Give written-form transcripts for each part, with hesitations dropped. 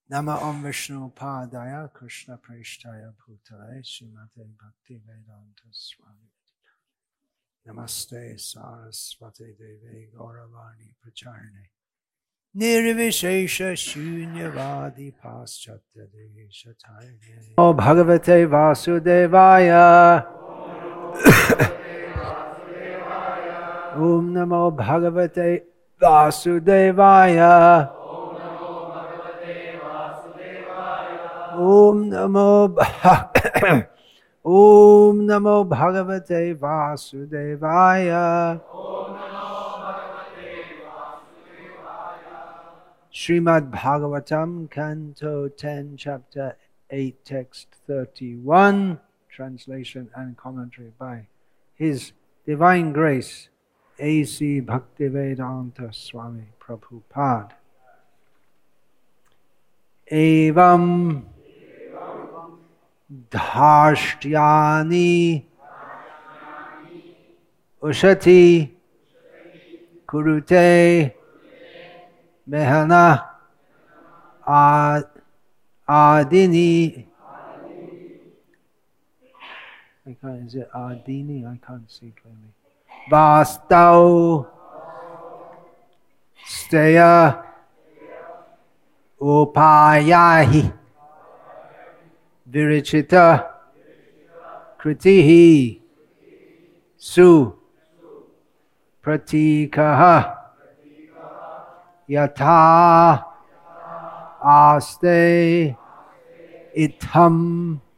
Nama Om Vishnu Padaya Krishna Preshtaya Bhutale Srimate Bhakti Vedanta Swami Namaste Saraswati Devi Gauravani Pracharne Nirvishesha Shunyavadi Paschatya Deshatarne O Bhagavate Vasudevaya Om Namo Bhagavate Vasudevaya Om Namo Om Namo Bhagavate Vasudevaya Srimad Bhagavatam Canto 10 Chapter 8 Text 31 Translation and commentary by His Divine Grace A.C. Bhaktivedanta Swami Prabhupada. Evam Dharshtyani Ushati Kurute Mehana Adini. Is it Adini? I can't see clearly. Vastau Steya Upayahi Virichita Kritihi Su Pratikaha Yatha Aste Itam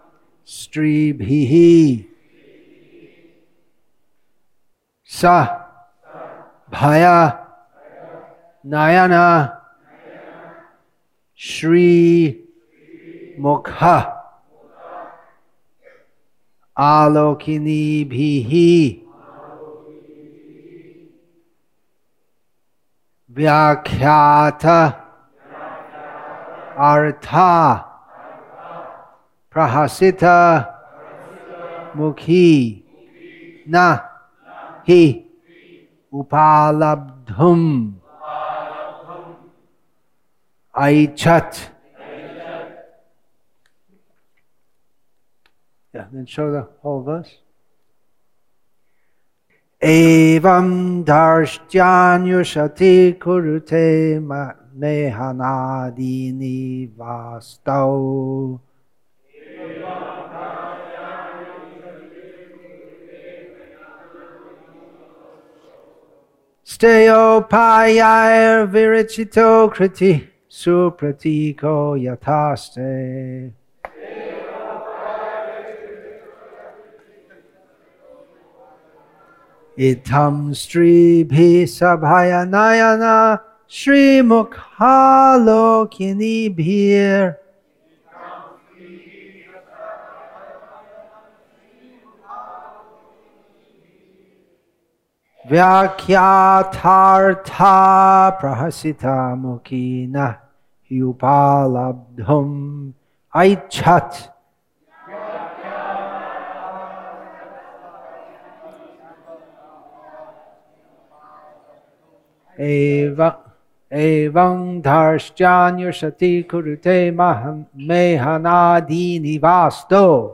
Stribhihi Sa Bhaya Nayana Shri Mukha Alokini Bhihi Vyakhyata Artha Prahasita Mukhi Na Hi Upalabdhum Aichat. Yeah, then show the whole verse. Evam darshyanyushati kurute mehanadini vastau. Steyo payair virichito kriti supratiko yataste. Itam stribhi sabhaya nayana Shri Mukhalokini bhir Vyakyathartha prahasita mukina Hyupalabdhum Aichat. Evam dharshtyanyushati kurute mehanadini vasto.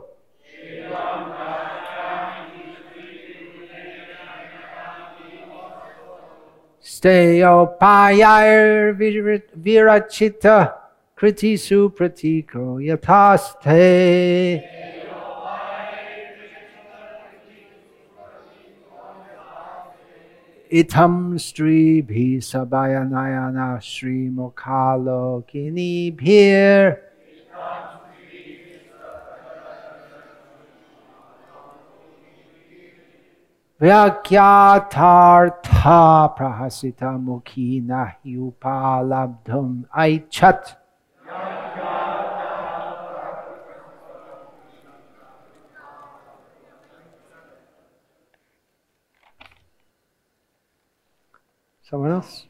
Steyo payair virachita kritisu pratiko yataste. Itam stribhi sabayanayana Shri Mukhalokini bhir Vyakyatartha prahasita mukhina hyupalabdhum aichat. Someone else?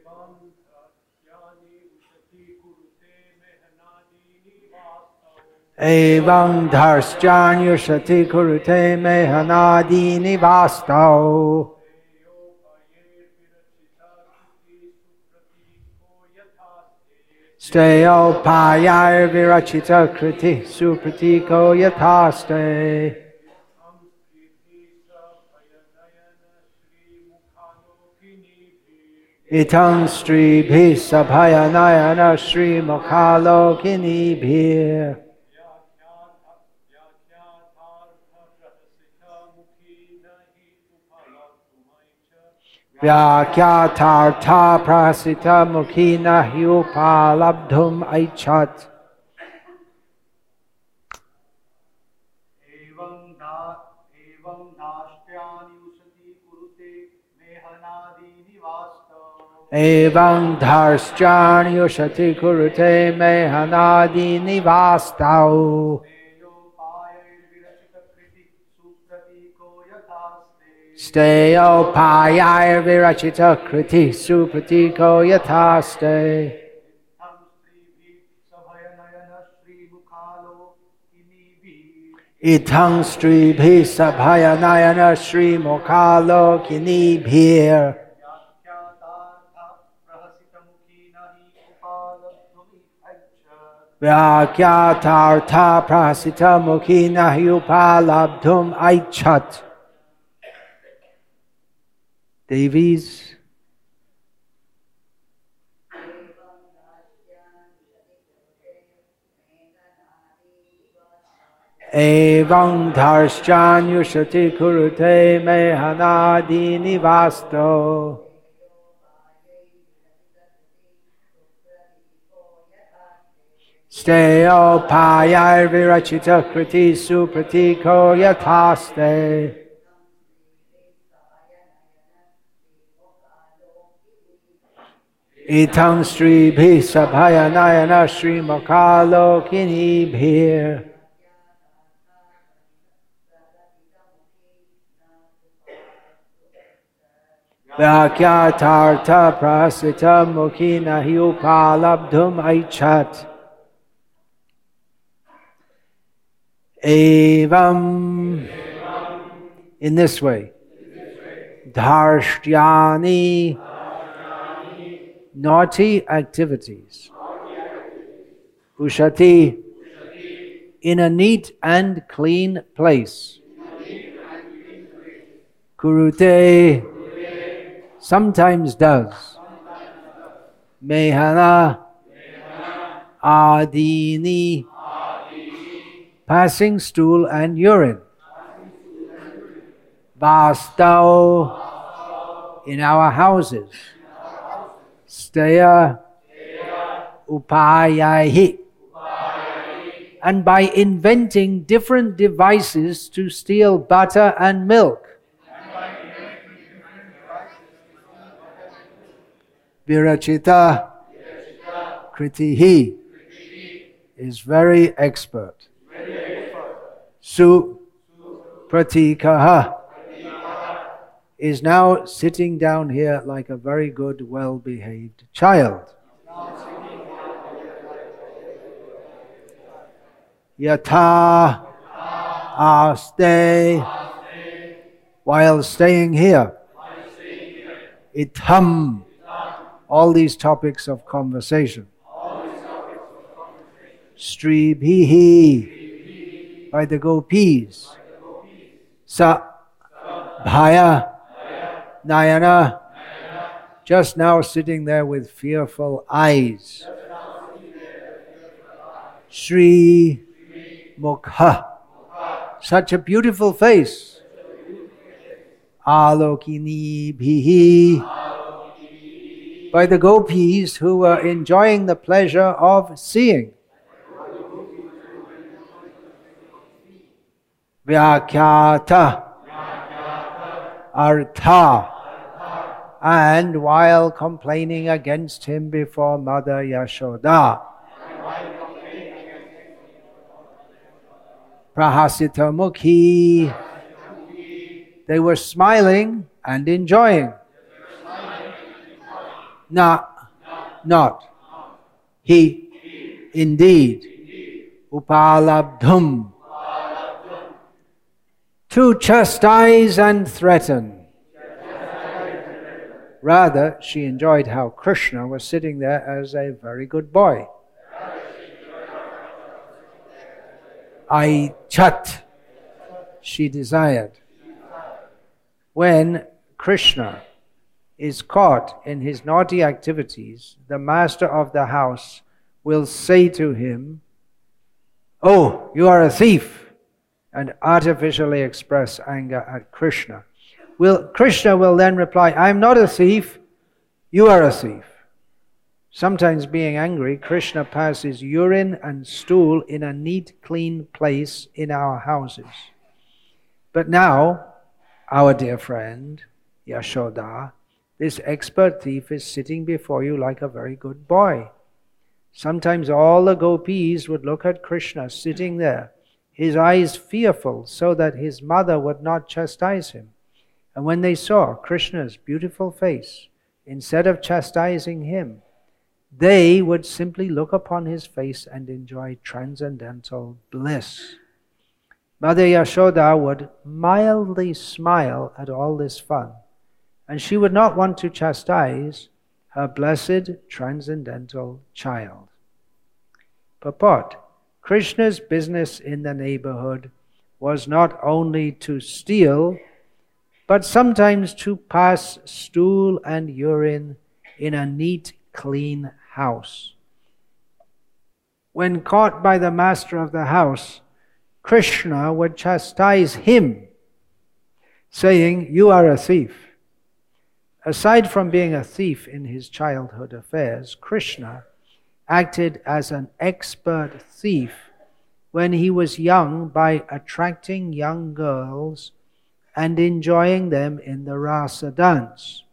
Evam dharsyanyushati kurute mehanadi nivastau. Steyo payar virachita kriti supratiko yathaste. Itang Sri Bhisabhayanayana Sri Mukhalokini Bhir. Vyakyatartha prasita mukhina hyupalabdhum aichat. Evam dharsyanyushati kurute mehanadi nivastau. Steyo payar virachita kriti supratiko yathaste. Itang Sri Bhisabhayanayana Sri Mukhalokini Bhir. Vyakyatartha prasita mukhina hyupalabdhum aichat. Devis. Evam dharsyanyushati kurute mehanadi nivasto. Steyo payar virachita kriti supratiko yathaste. Itang Sri Bhisabhayanayana Sri Mukhalokini Bhir. Vyakyatartha prasita mukhina hyupalabdhum aichat. Evam, in this way, dharshyani, naughty activities, ushati, in a neat and clean place, kurute, sometimes does, mehana, adini, passing stool and urine, vastau, in our houses, steya, upayahi, and by inventing different devices to steal butter and milk. Virachita kritihi is very expert. Su pratikaha is now sitting down here like a very good, well-behaved child. Yatha aste, while staying here. Itham, all these topics of conversation. Stribhihi, by the gopis. Sa bhaya nayana, just now sitting there with fearful eyes. Sri mukha, such a beautiful face. Alokini bhihi, by the gopis who were enjoying the pleasure of seeing. Vyakyata, artha, and while complaining against him before Mother Yashoda. Prahasita mukhi, they were smiling and enjoying. not. He, indeed. Upalabdhum. To chastise and threaten. Rather, she enjoyed how Krishna was sitting there as a very good boy. Aichat, she desired. When Krishna is caught in his naughty activities, the master of the house will say to him, "Oh, you are a thief," and artificially express anger at Krishna. Krishna will then reply, "I am not a thief, you are a thief." Sometimes being angry, Krishna passes urine and stool in a neat, clean place in our houses. But now, our dear friend, Yashoda, this expert thief is sitting before you like a very good boy. Sometimes all the gopis would look at Krishna sitting there, his eyes fearful, so that his mother would not chastise him. And when they saw Krishna's beautiful face, instead of chastising him, they would simply look upon his face and enjoy transcendental bliss. Mother Yashoda would mildly smile at all this fun, and she would not want to chastise her blessed transcendental child. Purport: Krishna's business in the neighborhood was not only to steal, but sometimes to pass stool and urine in a neat, clean house. When caught by the master of the house, Krishna would chastise him, saying, "You are a thief." Aside from being a thief in his childhood affairs, Krishna acted as an expert thief when he was young by attracting young girls and enjoying them in the rasa dance.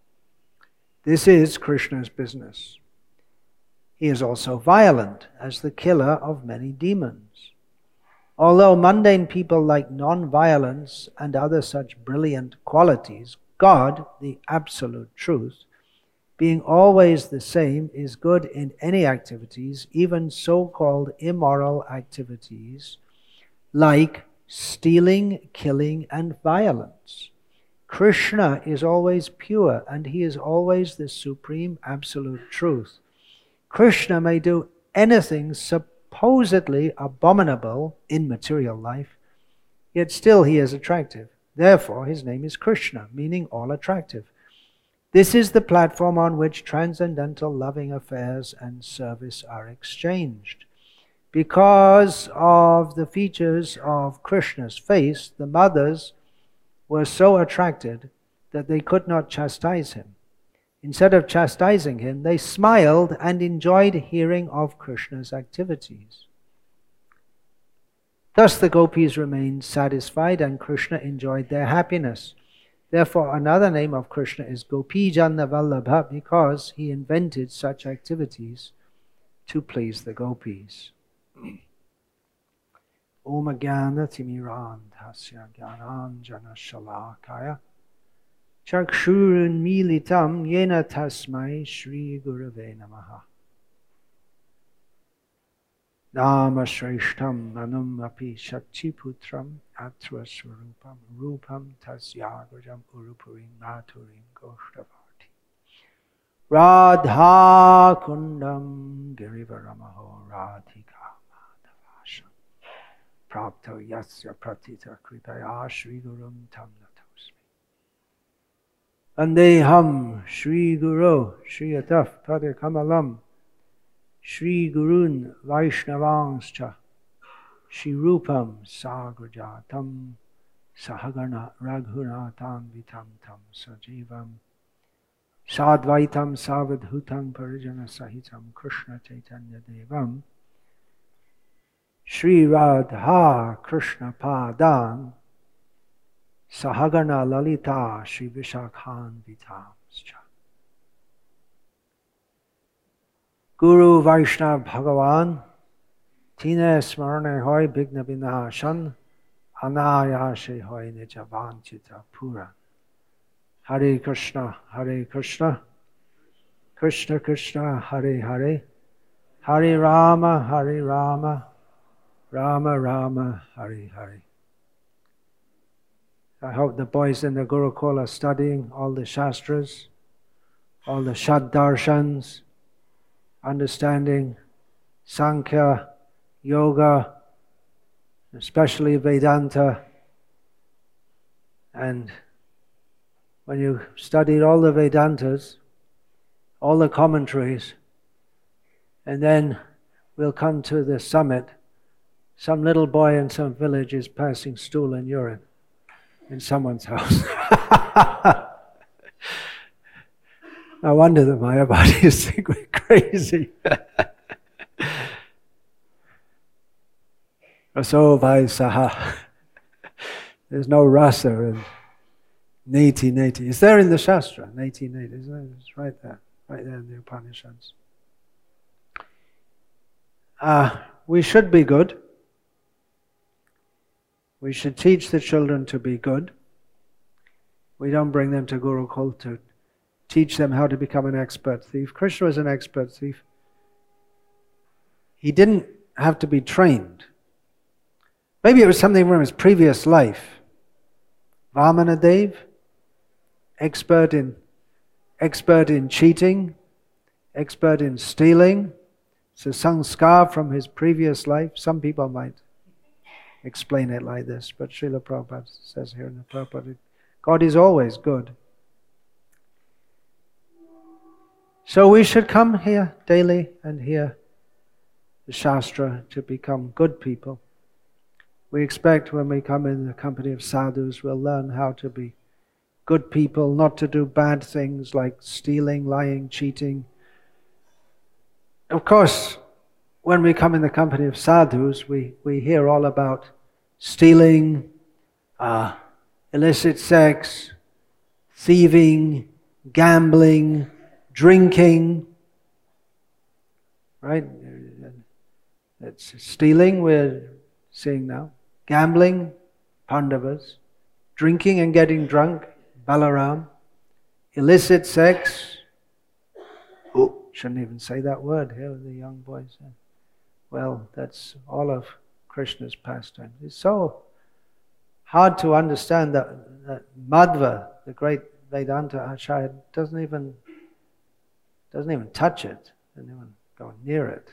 This is Krishna's business. He is also violent as the killer of many demons. Although mundane people like non-violence and other such brilliant qualities, God, the absolute truth, being always the same, is good in any activities, even so-called immoral activities, like stealing, killing, and violence. Krishna is always pure, and he is always the supreme absolute truth. Krishna may do anything supposedly abominable in material life, yet still he is attractive. Therefore, his name is Krishna, meaning all attractive. This is the platform on which transcendental loving affairs and service are exchanged. Because of the features of Krishna's face, the mothers were so attracted that they could not chastise him. Instead of chastising him, they smiled and enjoyed hearing of Krishna's activities. Thus the gopis remained satisfied and Krishna enjoyed their happiness. Therefore, another name of Krishna is Gopijana Vallabha, because he invented such activities to please the gopis. Om Jnana Timirandhasya Jnananjana Shalakaya Chakshurun Militam Yena Tasmai Shri Gurave Namaha. Nama Shreshtam Manum Api Shakti Putram Atra Swarupam Rupam Tasyagajam Urupurim Maturim Goshtavarti Radha Kundam Girivaramaho Radhika Madhavasham Prapto Yasya Pratita Kritaya Shri Gurum Tam Natosmi Vandeham Shri Guru Shri Ataf Padakamalam Shri Gurun Vaishnavanscha Shri Rupam Sagrajatam Sahagana Raghunatam Vitam Tam Sajivam Sadvaitam Savadhutam Parijana Sahitam Krishna Chaitanya Devam Shri Radha Krishna Padan Sahagana Lalita Shri Vishakhan Vitamscha. Guru Vaishnav Bhagavan Tine Smarane Hoy Bigna Binashan Anayashe Hoy Nijavanchita Puran. Hare Krishna, Hare Krishna, Krishna Krishna Hare Hare, Hare Rama Hare Rama, Rama Rama Hare Hare. I hope the boys in the Gurukul are studying all the Shastras, all the Shad Darshans, understanding Sankhya, Yoga, especially Vedanta. And when you studied all the Vedantas, all the commentaries, and then we'll come to the summit, some little boy in some village is passing stool and urine in someone's house. No wonder the Mayavadis think we're crazy. Raso Vaisaha. There's no rasa in neti neti. It's there in the Shastra, neti neti, isn't it? It's right there in the Upanishads. We should be good. We should teach the children to be good. We don't bring them to Gurukul to teach them how to become an expert thief. Krishna was an expert thief. He didn't have to be trained. Maybe it was something from his previous life. Vamanadev, expert in cheating, expert in stealing. It's a sanskar from his previous life. Some people might explain it like this, but Srila Prabhupada says here in the Prabhupada, God is always good. So we should come here daily and hear the Shastra to become good people. We expect when we come in the company of sadhus, we'll learn how to be good people, not to do bad things like stealing, lying, cheating. Of course, when we come in the company of sadhus, we hear all about stealing, illicit sex, thieving, gambling, drinking, right? That's stealing, we're seeing now. Gambling, Pandavas. Drinking and getting drunk, Balaram. Illicit sex. Oh, shouldn't even say that word here, the young boys. Well, that's all of Krishna's pastime. It's so hard to understand that Madhva, the great Vedanta Acharya, doesn't even touch it, doesn't even go near it.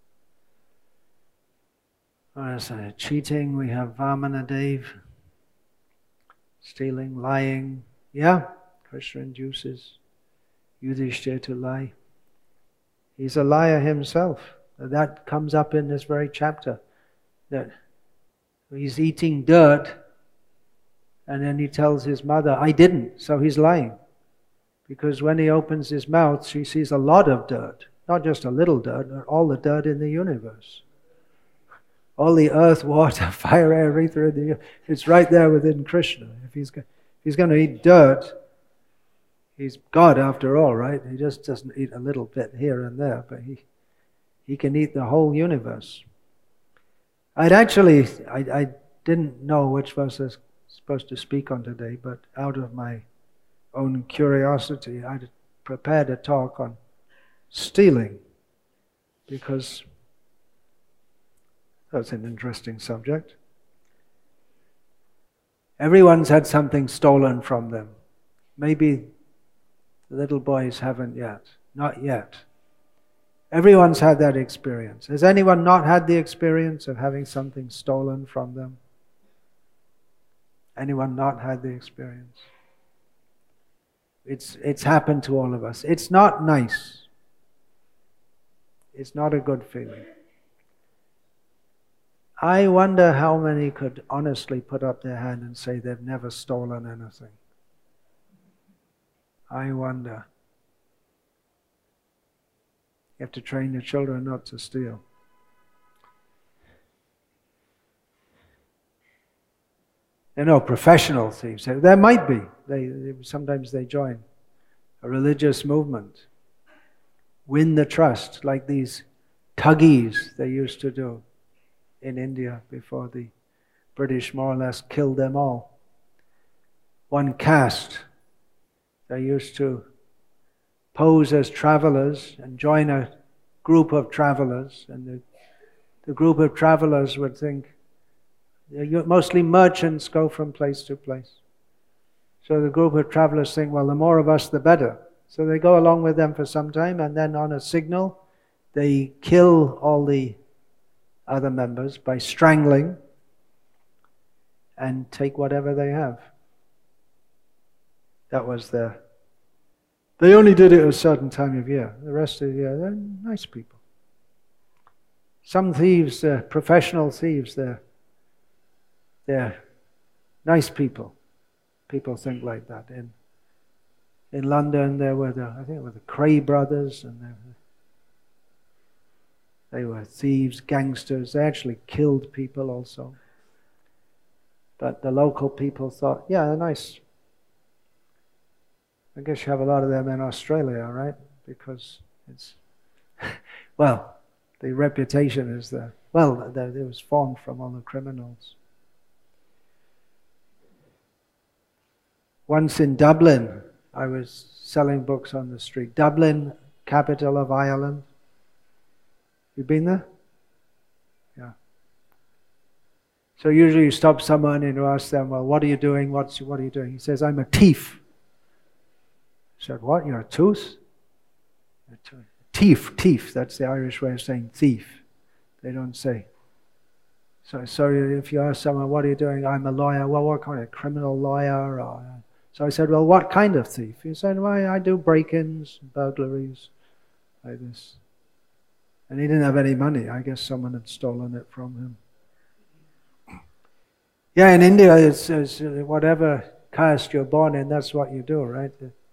Cheating, we have Vamanadev. Stealing, lying. Yeah, Krishna induces Yudhishthira to lie. He's a liar himself. That comes up in this very chapter. That he's eating dirt and then he tells his mother, I didn't, so he's lying. Because when he opens his mouth, she sees a lot of dirt. Not just a little dirt, but all the dirt in the universe. All the earth, water, fire, air, ether, it's right there within Krishna. If he's going to eat dirt, he's God after all, right? He just doesn't eat a little bit here and there, but he can eat the whole universe. I didn't know which verse I was supposed to speak on today, but out of my own curiosity, I prepared a talk on stealing, because that's an interesting subject. Everyone's had something stolen from them. Maybe the little boys haven't yet. Not yet. Everyone's had that experience. Has anyone not had the experience of having something stolen from them? Anyone not had the experience? It's happened to all of us. It's not nice. It's not a good feeling. I wonder how many could honestly put up their hand and say they've never stolen anything. I wonder. You have to train your children not to steal. There are no professional thieves. There might be. Sometimes they join a religious movement. Win the trust, like these thuggees they used to do in India before the British more or less killed them all. One caste, they used to pose as travelers and join a group of travelers, and the group of travelers would think, mostly merchants go from place to place. So the group of travelers think, well, the more of us, the better. So they go along with them for some time, and then on a signal, they kill all the other members by strangling and take whatever they have. That was they only did it at a certain time of year. The rest of the year, they're nice people. Some thieves, professional thieves, they're nice people. People think like that. In London, there were I think it were the Cray brothers, and they were thieves, gangsters. They actually killed people also. But the local people thought, yeah, they're nice. I guess you have a lot of them in Australia, right? Because it's, well, the reputation is there. Well, it was formed from all the criminals. Once in Dublin, I was selling books on the street. Dublin, capital of Ireland. You been there? Yeah. So usually you stop someone and you ask them, well, what are you doing? What are you doing? He says, I'm a thief. I said, what? You're a tooth? Thief. That's the Irish way of saying thief. They don't say. So if you ask someone, what are you doing? I'm a lawyer. Well, what kind of criminal lawyer? So I said, well, what kind of thief? He said, well, I do break-ins, burglaries, like this. And he didn't have any money. I guess someone had stolen it from him. Yeah, in India, it's whatever caste you're born in, that's what you do, right?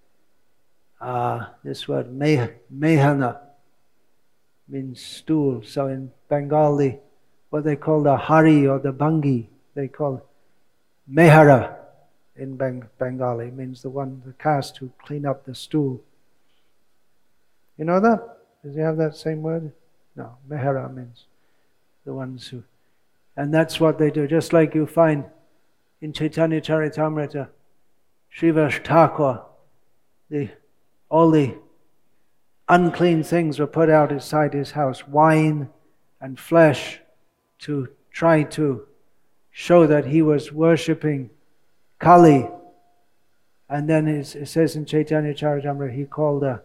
This word, mehana, means stool. So in Bengali, what they call the hari or the bangi, they call mehara in Bengali, means the caste who clean up the stool. You know that? Does he have that same word? No, mehara means the ones who... And that's what they do. Just like you find in Chaitanya Charitamrita, Srivas Thakur, all the unclean things were put out inside his house, wine and flesh, to try to show that he was worshipping Kali. And then it says in Chaitanya Charitamrita, he called a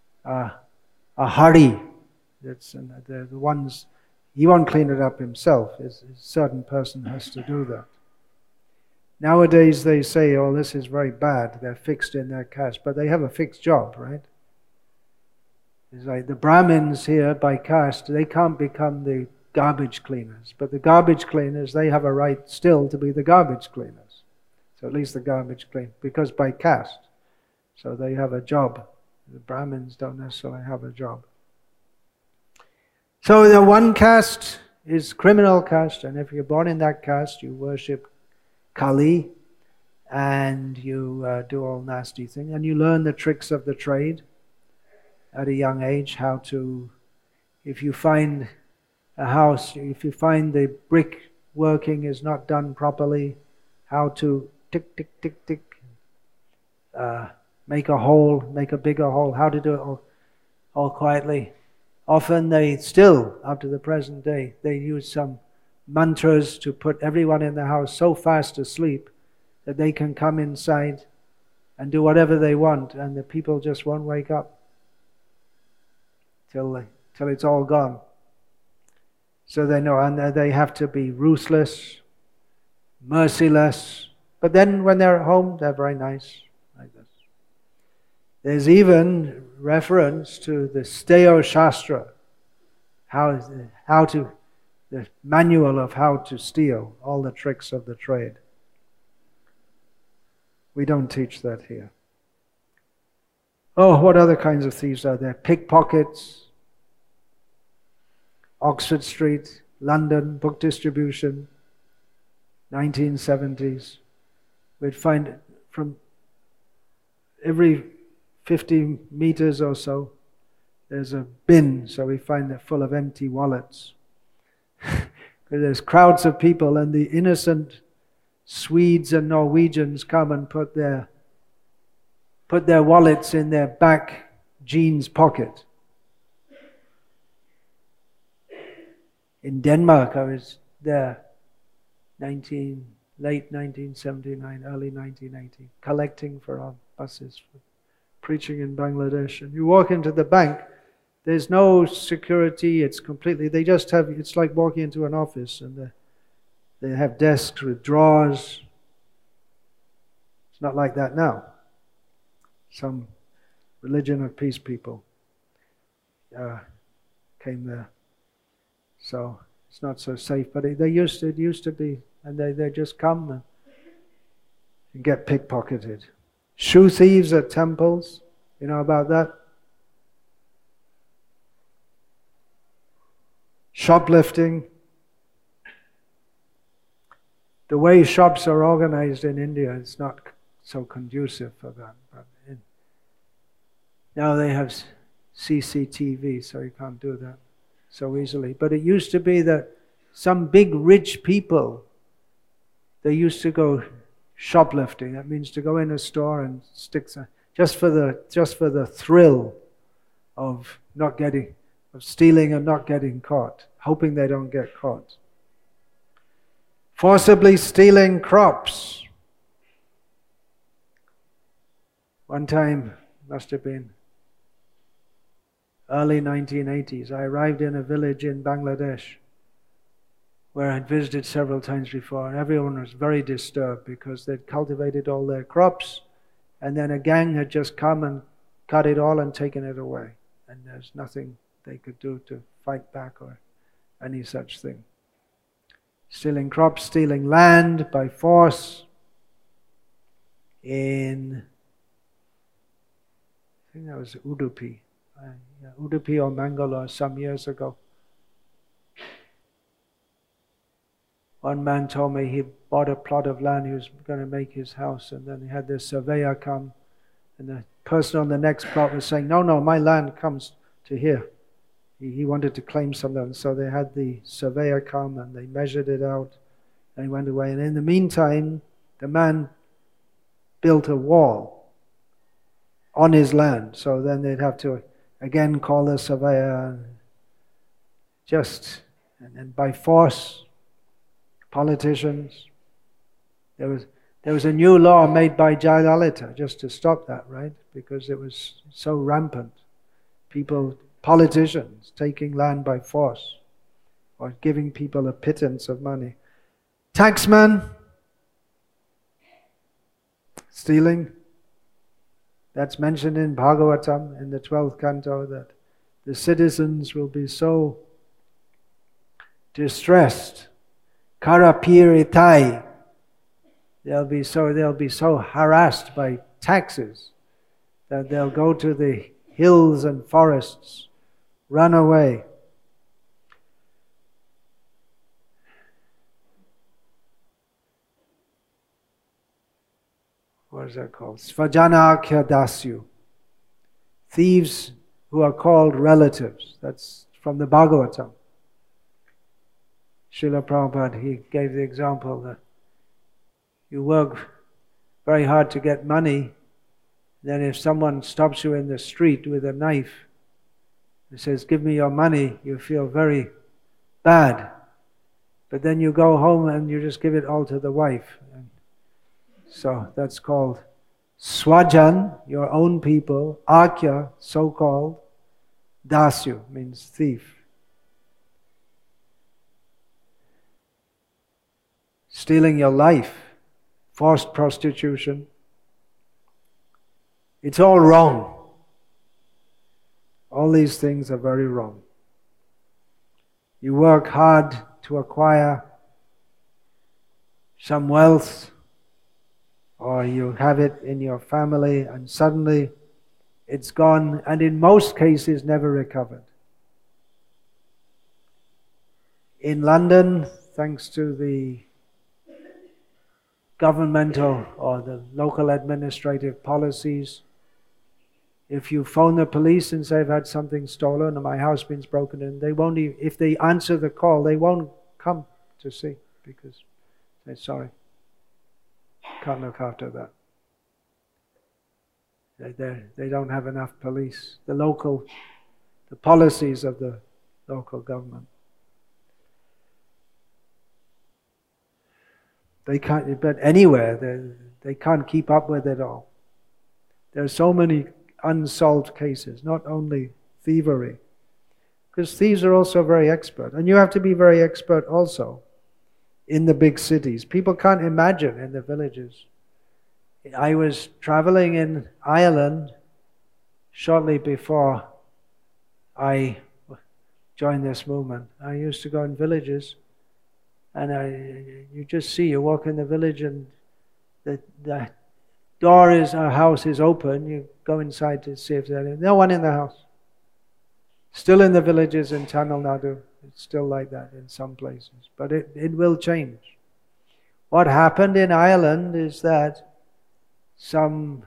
hari. That's the ones, he won't clean it up himself. A certain person has to do that. Nowadays they say, oh, this is very bad. They're fixed in their caste. But they have a fixed job, right? It's like the Brahmins here by caste, they can't become the garbage cleaners. But the garbage cleaners, they have a right still to be the garbage cleaners. So at least the garbage clean, because by caste. So they have a job. The Brahmins don't necessarily have a job. So the one caste is criminal caste, and if you're born in that caste, you worship Kali, and you do all nasty things, and you learn the tricks of the trade at a young age, how to, if you find a house, if you find the brick working is not done properly, how to tick, tick, tick, tick, make a hole, make a bigger hole, how to do it all quietly. Often they still, up to the present day, they use some mantras to put everyone in the house so fast asleep that they can come inside and do whatever they want, and the people just won't wake up till it's all gone. So they know, and they have to be ruthless, merciless, but then when they're at home, they're very nice, like this. There's even reference to the Steyo Shastra, the manual of how to steal, all the tricks of the trade. We don't teach that here. Oh, what other kinds of thieves are there? Pickpockets, Oxford Street, London, book distribution, 1970s. We'd find from every 50 meters or so, there's a bin, so we find it full of empty wallets. There's crowds of people, and the innocent Swedes and Norwegians come and put their wallets in their back jeans pocket. In Denmark, I was there, late 1979, early 1980, collecting for our buses, for preaching in Bangladesh. And you walk into the bank, there's no security, it's completely, they just have, it's like walking into an office, and they have desks with drawers. It's not like that now. Some religion of peace people came there. So it's not so safe, but it used to be, and they just come and get pickpocketed. Shoe thieves at temples, you know about that? Shoplifting. The way shops are organized in India, it's not so conducive for that. But now they have CCTV, so you can't do that so easily. But it used to be that some big rich people, they used to go shoplifting. That means to go in a store and stick just for the thrill of stealing and not getting caught, hoping they don't get caught. Forcibly stealing crops. One time, must have been early 1980s, I arrived in a village in Bangladesh where I'd visited several times before, and everyone was very disturbed because they'd cultivated all their crops, and then a gang had just come and cut it all and taken it away. And there's nothing they could do to fight back or any such thing. Stealing crops, stealing land by force. I think that was Udupi. Udupi or Mangalore some years ago. One man told me he bought a plot of land, he was going to make his house, and then he had this surveyor come, and the person on the next plot was saying, no, my land comes to here. He wanted to claim something, so they had the surveyor come and they measured it out, and he went away. And in the meantime, the man built a wall on his land, so then they'd have to again call the surveyor, and by force, politicians. There was a new law made by Jayalalitha just to stop that, right? Because it was so rampant. Politicians taking land by force or giving people a pittance of money. Taxman, stealing. That's mentioned in Bhagavatam in the 12th canto, that the citizens will be so distressed. Karapiritai. They'll be so harassed by taxes that they'll go to the hills and forests, run away. What is that called? Svajanakya dasyu. Thieves who are called relatives. That's from the Bhagavatam. Srila Prabhupada, he gave the example that you work very hard to get money, then if someone stops you in the street with a knife and says, give me your money, you feel very bad. But then you go home and you just give it all to the wife. And so that's called swajan, your own people, akya, so-called, dasyu, means thief. Stealing your life, forced prostitution. It's all wrong. All these things are very wrong. You work hard to acquire some wealth, or you have it in your family and suddenly it's gone, and in most cases never recovered. In London, thanks to the governmental or the local administrative policies, if you phone the police and say I've had something stolen or my house been broken in, they won't even, if they answer the call, they won't come to see because they're sorry, can't look after that. They don't have enough police. The policies of the local government. They can't, but anywhere, they can't keep up with it all. There are so many unsolved cases, not only thievery. Because thieves are also very expert. And you have to be very expert also in the big cities. People can't imagine in the villages. I was traveling in Ireland shortly before I joined this movement. I used to go in villages, and you just see, you walk in the village and the door is, our house is open. You go inside to see if there's no one in the house. Still in the villages in Tamil Nadu, it's still like that in some places. But it will change. What happened in Ireland is that some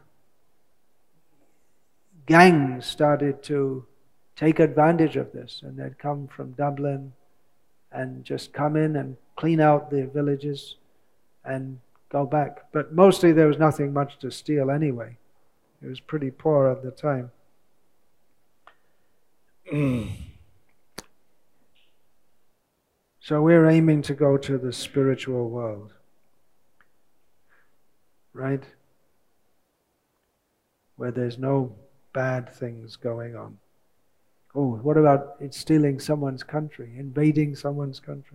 gangs started to take advantage of this, and they'd come from Dublin and just come in and clean out the villages and go back. But mostly there was nothing much to steal anyway. It was pretty poor at the time. So we're aiming to go to the spiritual world, right? Where there's no bad things going on. Oh, what about it stealing someone's country, invading someone's country?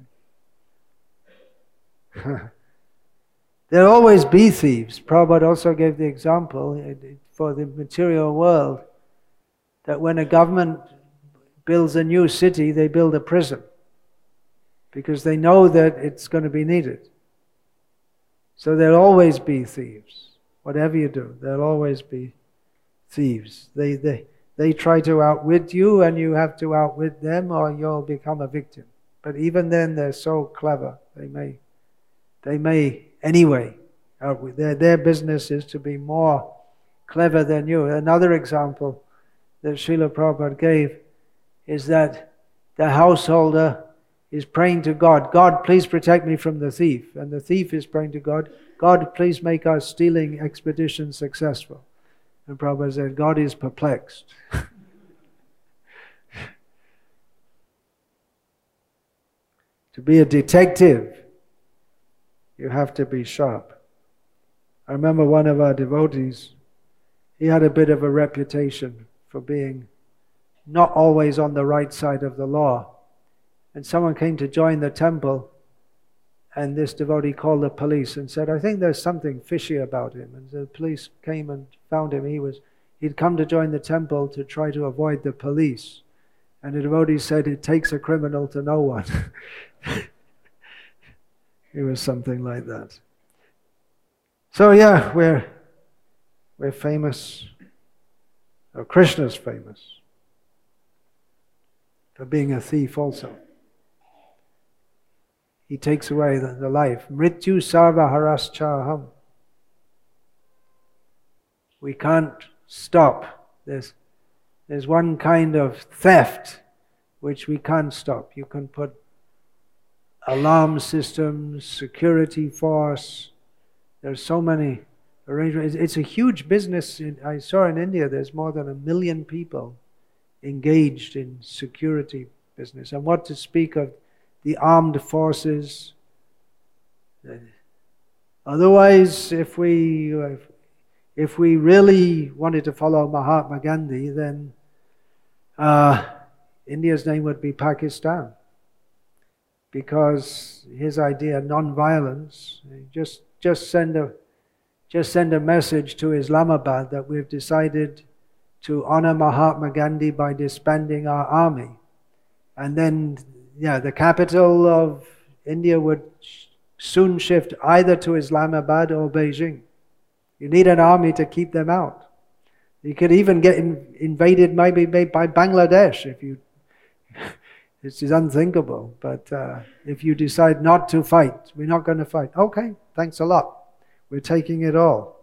There'll always be thieves. Prabhupada also gave the example for the material world that when a government builds a new city, they build a prison because they know that it's going to be needed. So there'll always be thieves. Whatever you do, there'll always be thieves. They try to outwit you, and you have to outwit them, or you'll become a victim. But even then, they're so clever. They may anyway outwit. Their business is to be more clever than you. Another example that Srila Prabhupada gave is that the householder is praying to God, God, please protect me from the thief. And the thief is praying to God, God, please make our stealing expedition successful. And Prabhupada said, God is perplexed. To be a detective, you have to be sharp. I remember one of our devotees, he had a bit of a reputation for being not always on the right side of the law. And someone came to join the temple, and this devotee called the police and said, I think there's something fishy about him. And the police came and found him. He'd come to join the temple to try to avoid the police. And the devotee said, it takes a criminal to know one. It was something like that. So yeah, we're famous. Oh, Krishna's famous for being a thief also. He takes away the life. Mrityu sarva haraschaham. We can't stop. There's one kind of theft which we can't stop. You can put alarm systems, security force. There's so many arrangements. It's a huge business. I saw in India there's more than 1 million people engaged in security business. And what to speak of the armed forces. Otherwise, if we really wanted to follow Mahatma Gandhi, then India's name would be Pakistan. Because his idea, non-violence, just send a message to Islamabad that we've decided to honor Mahatma Gandhi by disbanding our army. And then the capital of India would soon shift either to Islamabad or Beijing. You need an army to keep them out. You could even get invaded maybe by Bangladesh if you... This is unthinkable, but if you decide not to fight, we're not going to fight. Okay, thanks a lot. We're taking it all.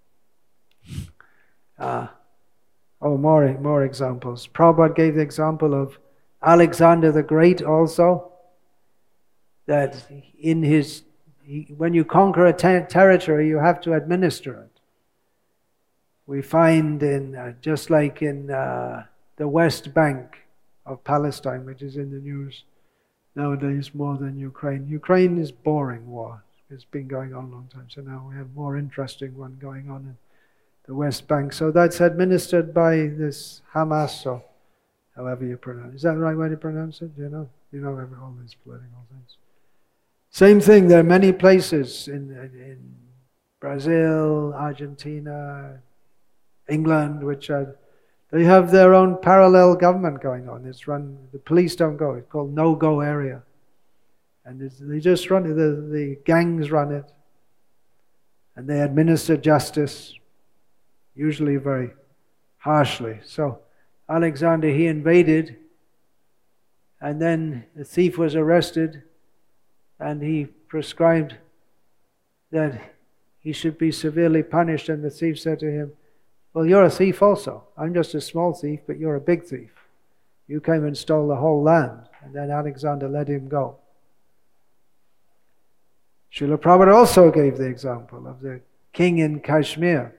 More examples. Prabhupada gave the example of Alexander the Great also, that when you conquer a territory, you have to administer it. we find in, just like in the West Bank of Palestine, which is in the news nowadays more than Ukraine. Ukraine is boring war. It's been going on a long time. So now we have a more interesting one going on in the West Bank. So that's administered by this Hamas, or however you pronounce it. Is that the right way to pronounce it? Do you know? You know all these political things. Same thing, there are many places in Brazil, Argentina, England, which they have their own parallel government going on. It's run, the police don't go, it's called no-go area. And they just run it, the gangs run it. And they administer justice, usually very harshly. So Alexander, he invaded, and then the thief was arrested, and he prescribed that he should be severely punished. And the thief said to him, well, you're a thief also. I'm just a small thief, but you're a big thief. You came and stole the whole land. And then Alexander let him go. Srila Prabhupada also gave the example of the king in Kashmir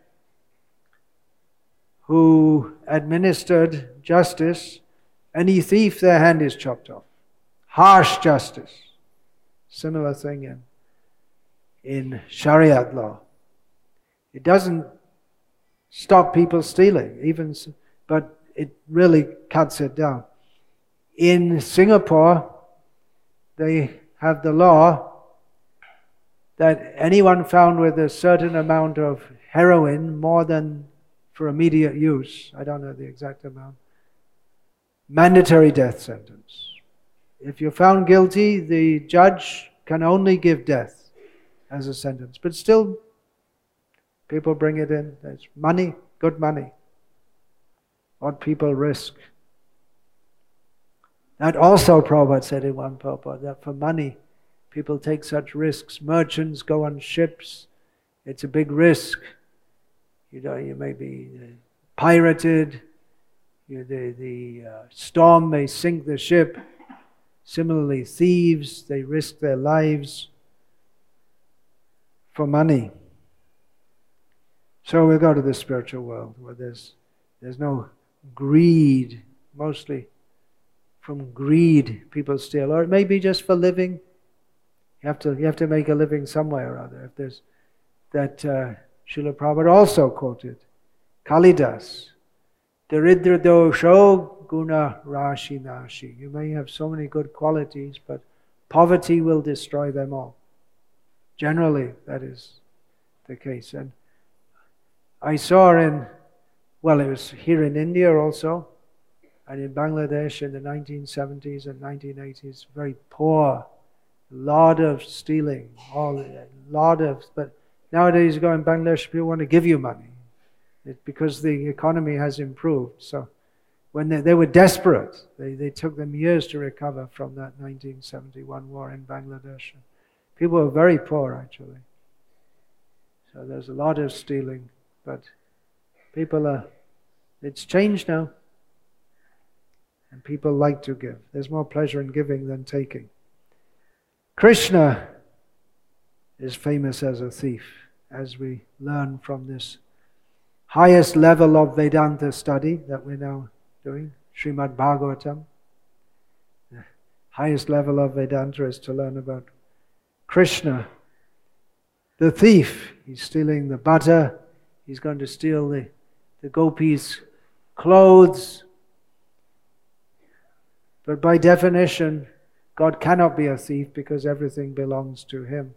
who administered justice. Any thief, their hand is chopped off. Harsh justice. Similar thing in Shariat law. It doesn't stop people stealing, but it really cuts it down. In Singapore, they have the law that anyone found with a certain amount of heroin, more than for immediate use, I don't know the exact amount, mandatory death sentence. If you're found guilty, the judge can only give death as a sentence. But still, people bring it in. There's money, good money. What people risk. That also, Prabhupada said in one purport, that for money, people take such risks. Merchants go on ships. It's a big risk. You know, you may be pirated. The storm may sink the ship. Similarly, thieves, they risk their lives for money. So we'll go to the spiritual world where there's no greed. Mostly from greed people steal, or it may be just for living. You have to make a living some way or other. If there's that Srila Prabhupada also quoted, Kalidas, Daridra dosho guna rashi nashi. You may have so many good qualities, but poverty will destroy them all. Generally, that is the case. And I saw it was here in India also, and in Bangladesh in the 1970s and 1980s, very poor, lot of stealing, but nowadays you go in Bangladesh, people want to give you money. It's because the economy has improved. So when they were desperate, they took them years to recover from that 1971 war in Bangladesh. People were very poor actually. So there's a lot of stealing, but it's changed now. And people like to give. There's more pleasure in giving than taking. Krishna is famous as a thief, as we learn from this highest level of Vedanta study that we're now doing, Srimad Bhagavatam. The highest level of Vedanta is to learn about Krishna, the thief. He's stealing the butter. He's going to steal the gopis' clothes. But by definition, God cannot be a thief because everything belongs to Him.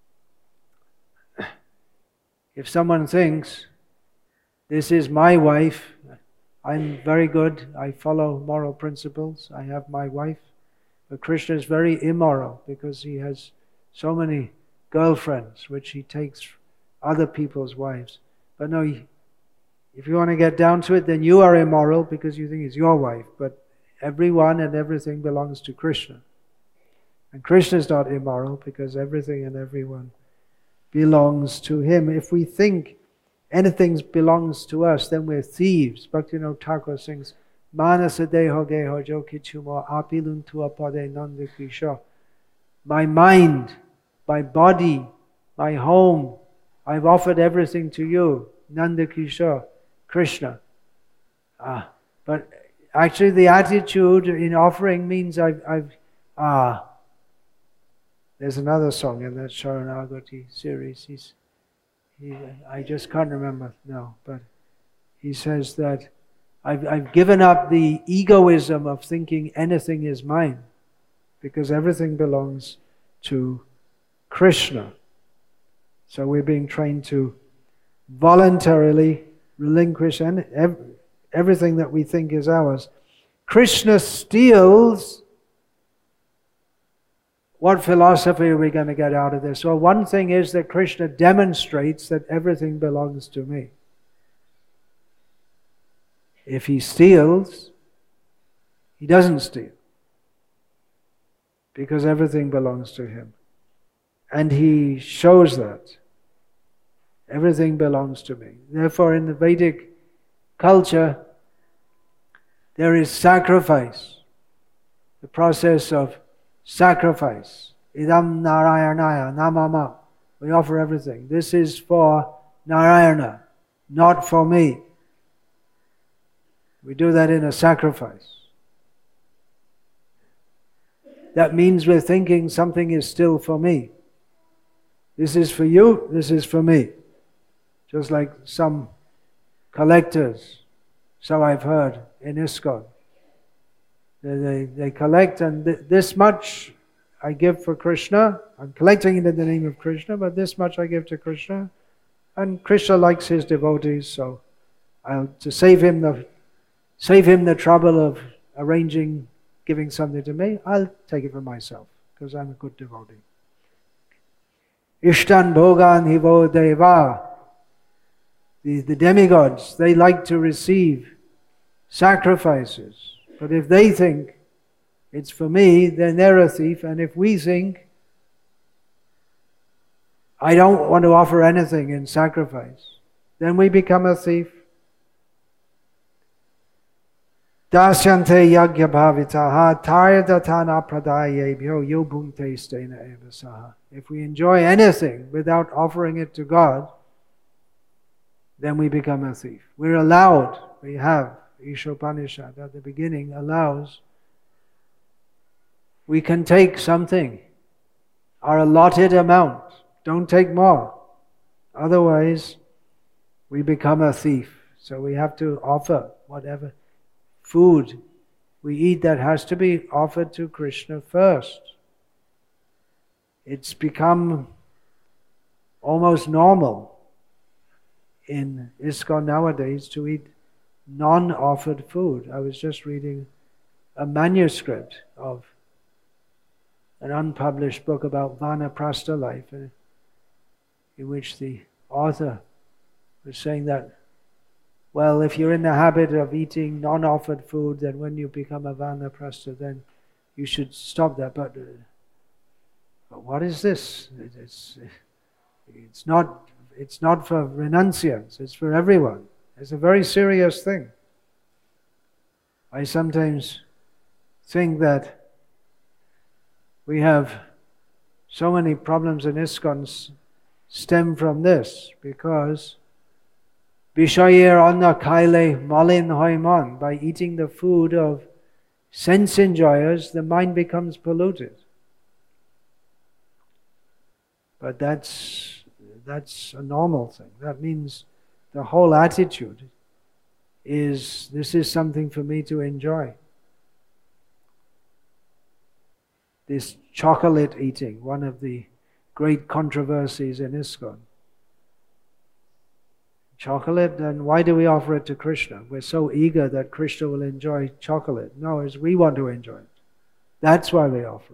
If someone thinks, this is my wife, I'm very good, I follow moral principles, I have my wife. But Krishna is very immoral because he has so many girlfriends which he takes other people's wives. But no, if you want to get down to it, then you are immoral because you think it's your wife. But everyone and everything belongs to Krishna. And Krishna is not immoral because everything and everyone belongs to Him. If we think anything belongs to us, then we're thieves. Bhaktivinoda Thakur sings, Manasa deho geho jo kichumo apiluntu apade nandakisho. My mind, my body, my home, I've offered everything to you, Nanda Kishore. Krishna. But actually the attitude in offering means there's another song in that Sharanagati series. I just can't remember now, but he says that I've given up the egoism of thinking anything is mine, because everything belongs to Krishna. So we're being trained to voluntarily relinquish everything that we think is ours. Krishna steals. What philosophy are we going to get out of this? Well, one thing is that Krishna demonstrates that everything belongs to me. If he steals, he doesn't steal, because everything belongs to him. And he shows that everything belongs to me. Therefore, in the Vedic culture, there is sacrifice, the process of sacrifice. Idam Narayanaya Namama. We offer everything. This is for Narayana, not for me. We do that in a sacrifice. That means we're thinking something is still for me. This is for you, this is for me. Just like some collectors, so I've heard in ISKCON. They collect, and this much I give for Krishna. I'm collecting it in the name of Krishna, but this much I give to Krishna. And Krishna likes his devotees, so to save him the trouble of arranging, giving something to me, I'll take it for myself, because I'm a good devotee. Ishtan Bhogan Hivo Deva. The demigods, they like to receive sacrifices. But if they think it's for me, then they're a thief. And if we think, I don't want to offer anything in sacrifice, then we become a thief. Dasyante yagya bhavitaha taryadatana pradayebhyo yobhunte stena evasaha. If we enjoy anything without offering it to God, then we become a thief. We're allowed, we have, Ishopanishad at the beginning allows, we can take something, our allotted amount, don't take more. Otherwise, we become a thief. So we have to offer whatever food we eat that has to be offered to Krishna first. It's become almost normal in ISKCON nowadays to eat non-offered food. I was just reading a manuscript of an unpublished book about Vanaprastha life, in which the author was saying that, well, if you're in the habit of eating non-offered food, then when you become a Vanaprastha, then you should stop that. But what is this? It's not for renunciants, it's for everyone. It's a very serious thing. I sometimes think that we have so many problems in ISKCON stem from this, because Vishayer anna kaile malin hoiman, by eating the food of sense enjoyers, the mind becomes polluted. But that's a normal thing. That means the whole attitude is, this is something for me to enjoy. This chocolate eating, one of the great controversies in ISKCON. Chocolate, and why do we offer it to Krishna? We're so eager that Krishna will enjoy chocolate. No, it's we want to enjoy it. That's why we offer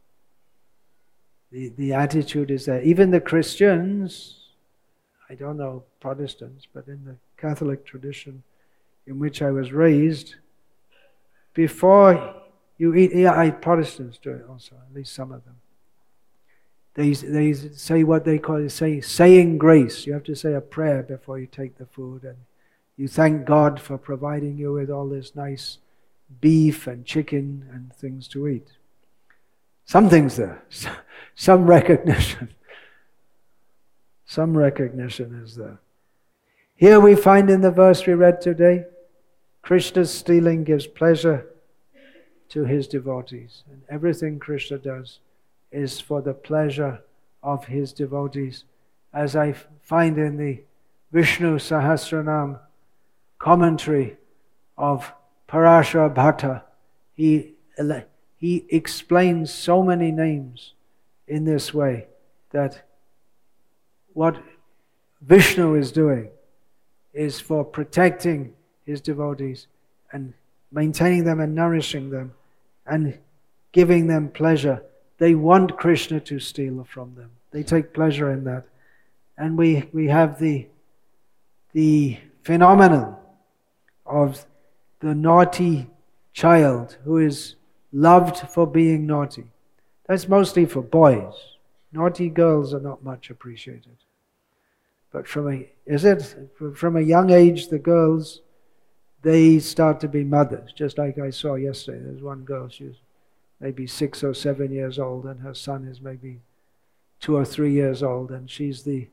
it. The attitude is that even the Christians, I don't know Protestants, but in the Catholic tradition in which I was raised, before you eat, Protestants do it also, at least some of them. They say what they call saying grace. You have to say a prayer before you take the food, and you thank God for providing you with all this nice beef and chicken and things to eat. Something's there. Some recognition. Some recognition is there. Here we find in the verse we read today, Krishna's stealing gives pleasure to his devotees. And everything Krishna does is for the pleasure of his devotees. As I find in the Vishnu Sahasranam commentary of Parashara Bhatta, he explains so many names in this way, that what Vishnu is doing is for protecting his devotees and maintaining them and nourishing them and giving them pleasure. They want Krishna to steal from them. They take pleasure in that. And we have the phenomenon of the naughty child who is loved for being naughty. That's mostly for boys. Naughty girls are not much appreciated. But from a young age, the girls, they start to be mothers. Just like I saw yesterday, there's one girl, she was maybe 6 or 7 years old, and her son is maybe 2 or 3 years old, and she's the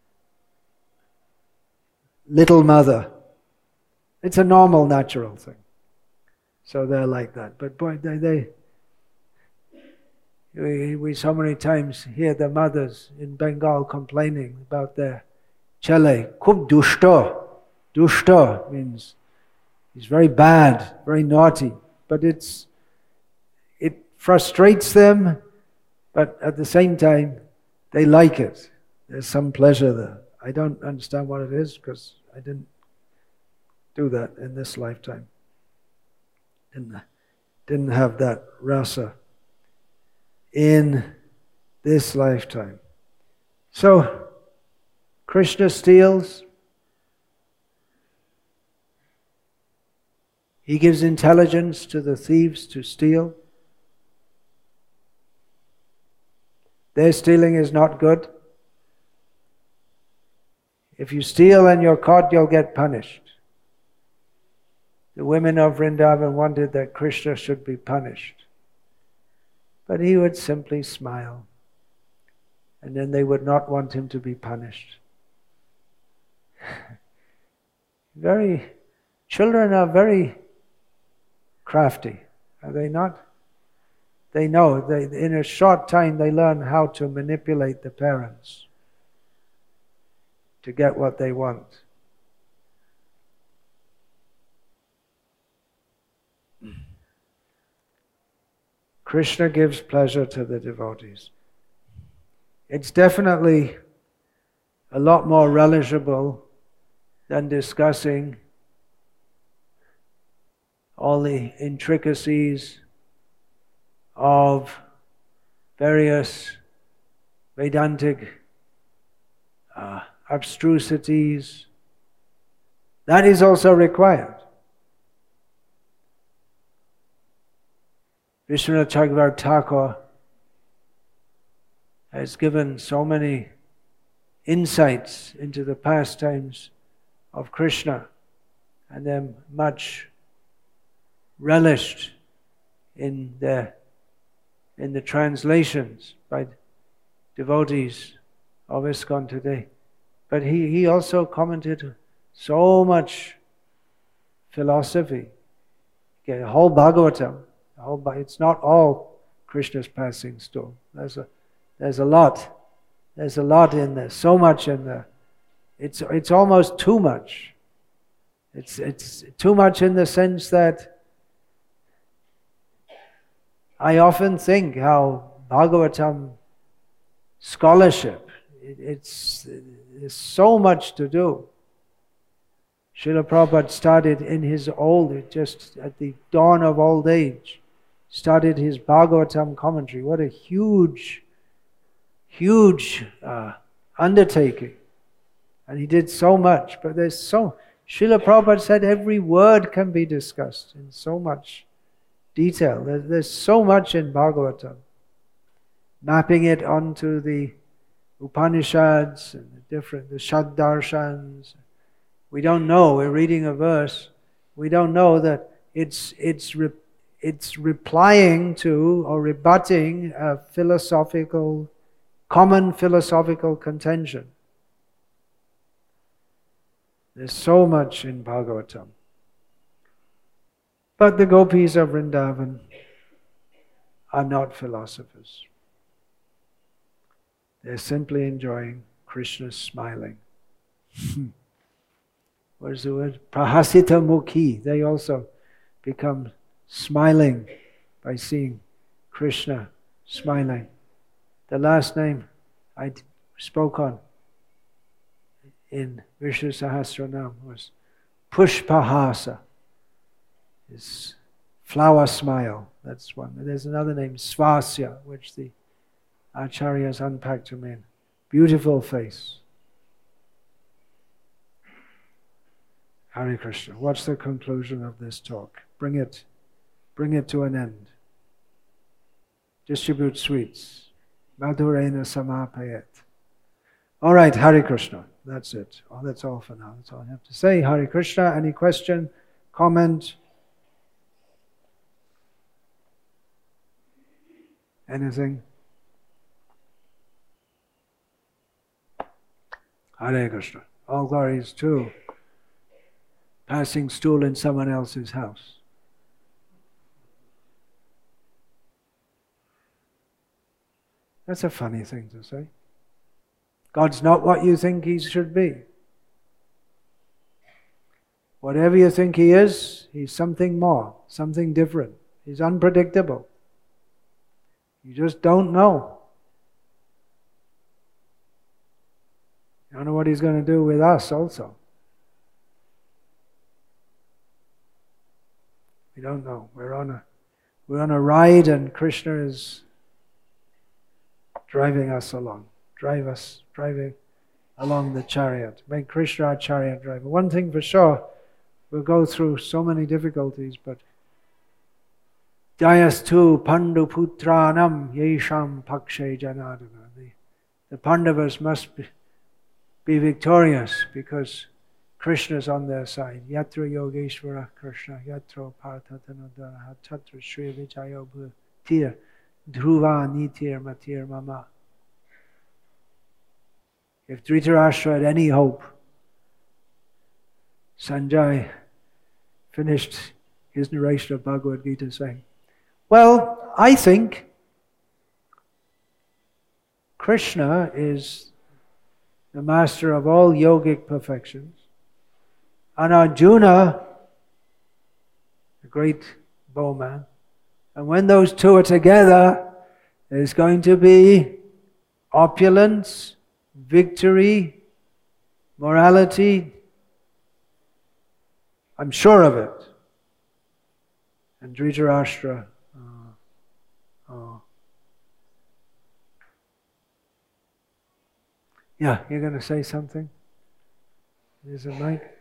little mother. It's a normal, natural thing. So they're like that. But boy, we so many times hear the mothers in Bengal complaining about their chele. Khub dushta. Dushta means he's very bad, very naughty. But it frustrates them, but at the same time, they like it. There's some pleasure there. I don't understand what it is, because I didn't do that in this lifetime. Didn't have that rasa in this lifetime. So, Krishna steals. He gives intelligence to the thieves to steal. Their stealing is not good. If you steal and you're caught, you'll get punished. The women of Vrindavan wanted that Krishna should be punished. But he would simply smile. And then they would not want him to be punished. Children are very crafty, are they not? They know, in a short time they learn how to manipulate the parents to get what they want. Krishna gives pleasure to the devotees. It's definitely a lot more relishable than discussing all the intricacies of various Vedantic abstrusities. That is also required. Vishwanath Chakravarti Thakur has given so many insights into the pastimes of Krishna, and they're much relished in the translations by devotees of ISKCON today. But he also commented so much philosophy. The whole Bhagavatam, it's not all Krishna's passing story. There's a lot. There's a lot in there. So much in there. It's almost too much. It's too much in the sense that I often think how Bhagavatam scholarship, there's so much to do. Srila Prabhupada started in his just at the dawn of old age, started his Bhagavatam commentary. What a huge undertaking. And he did so much, but Srila Prabhupada said every word can be discussed in so much detail. There's so much in Bhagavatam. Mapping it onto the Upanishads and the Shaddarshans. We don't know, we're reading a verse, we don't know that it's replying to or rebutting a common philosophical contention. There's so much in Bhagavatam. But the gopis of Vrindavan are not philosophers. They're simply enjoying Krishna's smiling. What is the word? Prahasita mukhi. They also become smiling by seeing Krishna smiling. The last name I spoke on in Vishnu Sahasranam was Pushpahasa. His flower smile. That's one. And there's another name, Svasya, which the Acharyas unpacked to me. Beautiful face. Hare Krishna. What's the conclusion of this talk? Bring it to an end. Distribute sweets. Madhurena samapayet. All right, Hare Krishna. That's it. Oh, that's all for now. That's all I have to say. Hare Krishna. Any question, comment? Anything? Hare Krishna. All glories to passing stool in someone else's house. That's a funny thing to say. God's not what you think He should be. Whatever you think He is, He's something more, something different. He's unpredictable. You just don't know. You don't know what He's going to do with us also. We don't know. We're on a ride, and Krishna is driving us along. Driving along the chariot. Make Krishna our chariot driver. One thing for sure, we'll go through so many difficulties, but Jayastu Pandu Putranam Yesham Pakshe Janadana. The Pandavas must be victorious because Krishna's on their side. Yatra Yogeshvara Krishna, Yatra Parthatanadara, Tatra Shri Vijayo Bhutir, Dhruva Nitir Matir Mama. If Dhritarashtra had any hope, Sanjay finished his narration of Bhagavad Gita saying, well, I think Krishna is the master of all yogic perfections, and Arjuna, the great bowman, and when those two are together, there's going to be opulence, victory, morality. I'm sure of it. And Dhritarashtra, yeah, you're going to say something? Is it Mike?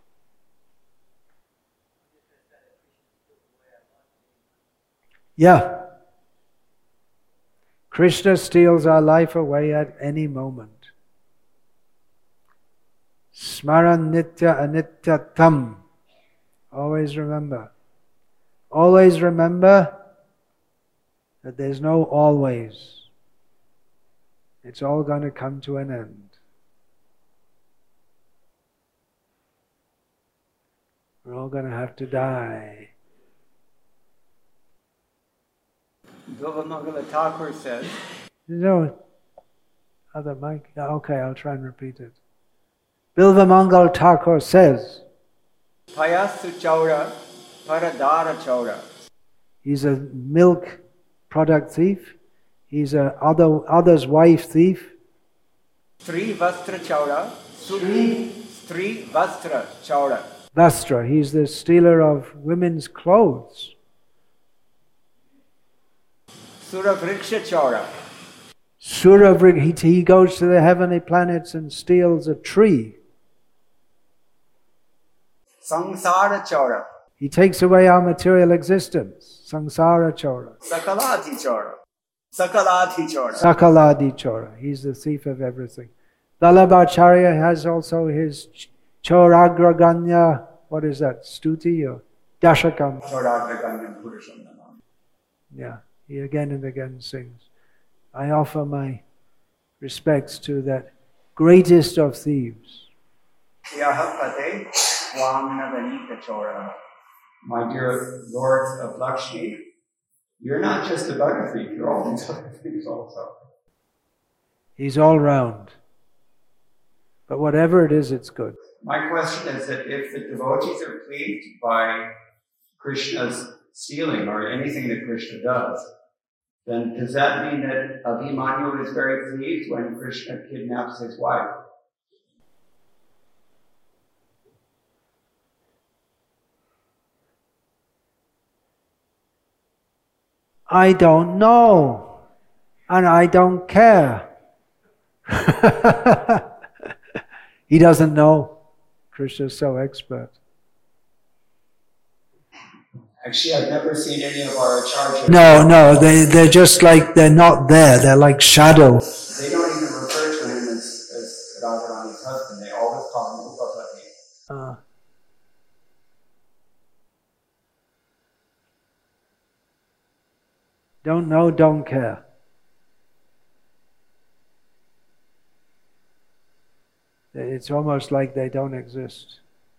Yeah. Krishna steals our life away at any moment. Smaran nitya anityatam. Always remember. Always remember that there's no always. It's all going to come to an end. We're all going to have to die. Bilvamangala Thakur says, No other mic? Yeah, okay, I'll try and repeat it. Bilvamangal Thakur says, Payasu Chaura, Paradara Chaura. He's a milk product thief. He's a other's wife thief. Stri Vastra Chaura, Stri Vastra Chaura. Vastra, he's the stealer of women's clothes. Sura Vriksha Chaura. Suravrik, he goes to the heavenly planets and steals a tree. Sangsara Chaura. He takes away our material existence. Sangsara Chora. Sakalati Chaura. Sakalati Chaura. Sakaladi Chora. He's the thief of everything. Vallabhacharya has also his Choragraganya, what is that, Stuti or Dashakam? Choragraganya Purushandana. Yeah, he again and again sings. I offer my respects to that greatest of thieves, Yahapate Wamnavanita Chora. My dear Lord of Lakshmi, you're not just a bugger thief, you're all these other things also. He's all round. But whatever it is, it's good. My question is that if the devotees are pleased by Krishna's stealing or anything that Krishna does, then does that mean that Abhimanyu is very pleased when Krishna kidnaps his wife? I don't know, and I don't care. He doesn't know. Krishna is so expert. Actually, I've never seen any of our acharyas. No, they're just like, they're not there. They're like shadows. They don't even refer to him as Radharani's husband. They always call him Upapati. Don't know, don't care. It's almost like they don't exist.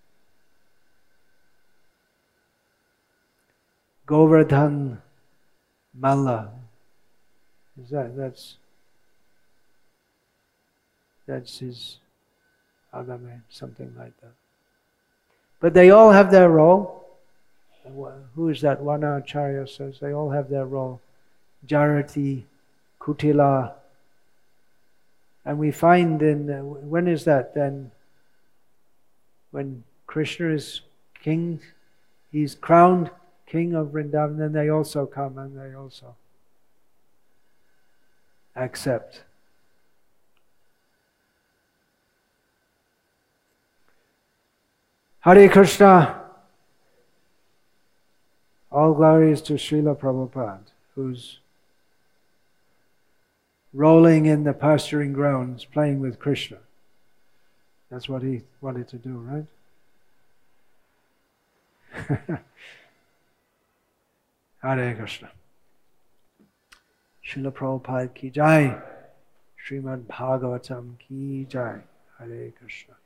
Govardhan Malla. That's his other name, something like that. But they all have their role. Who is that? One Acharya says they all have their role. Jarati, Kutila. And we find when is that then? When Krishna is king, he's crowned king of Vrindavan, then they also come and they also accept. Hare Krishna. All glories to Srila Prabhupada, who's rolling in the pasturing grounds, playing with Krishna. That's what he wanted to do, right? Hare Krishna. Srila Prabhupada ki jai. Srimad Bhagavatam ki jai. Hare Krishna.